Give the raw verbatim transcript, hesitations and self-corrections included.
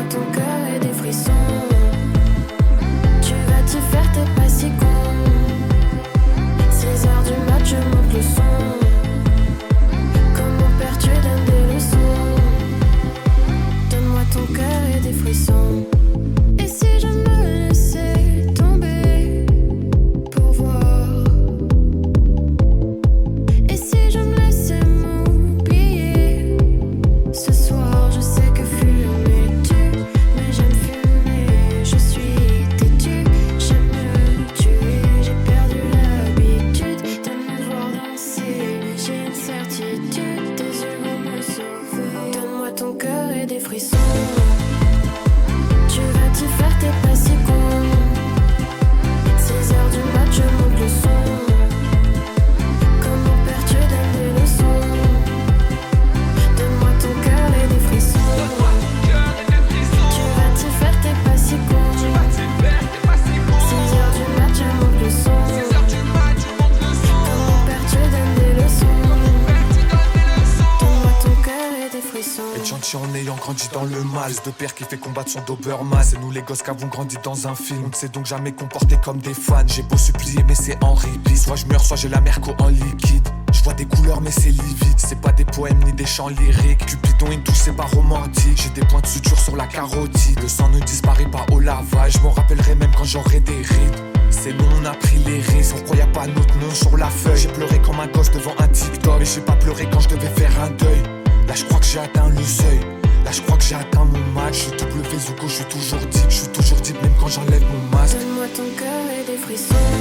ton cœur et des frissons. Tu vas t'y faire, t'es pas si con. Six heures du mat, je monte le son. Comme mon père, tu donnes des leçons. Donne-moi ton cœur et des frissons. Et si je me laissais tomber pour voir? Et si je me laissais m'oublier? Ce soir, je sais que fumer tue, mais j'aime fumer. Je suis têtue, j'aime me tuer. J'ai perdu l'habitude de me voir danser, mais j'ai une certitude, tes yeux vont me sauver. Donne-moi ton cœur et des frissons. Tu vas t'y faire, t'es pas si con. Six heures du mat, je monte le son. Comme mon père, tu donnes des leçons. Donne-moi ton cœur et des frissons. Tu vas t'y faire, t'es pas si con. Six heures du mat, je monte le son. Comme mon père, tu donnes des leçons. Donne-moi ton cœur et des frissons. Être gentil en ayant grandi dans le mal. Ce de père qui fait combattre son Doberman. C'est nous les gosses qui avons grandi dans un film. On ne s'est donc jamais comporté comme des fans. J'ai beau supplier mais c'est en répit. Soit je meurs, soit j'ai la merco en liquide. Je vois des couleurs mais c'est livide. C'est pas des poèmes ni des chants lyriques. Cupidon une touche c'est pas romantique. J'ai des points de suture sur la carotide. Le sang ne disparaît pas au lavage. Je m'en rappellerai même quand j'aurai des rides. C'est nous on a pris les risques. Pourquoi y a pas notre nom sur la feuille? J'ai pleuré comme un gosse devant un TikTok. Mais j'ai pas pleuré quand je devais faire un deuil. Là je crois que j'ai atteint le seuil. Là je crois que j'ai atteint mon match. Je suis double Vezuko, je suis toujours deep. Je suis toujours deep même quand j'enlève mon masque. Donne-moi ton cœur et des frissons.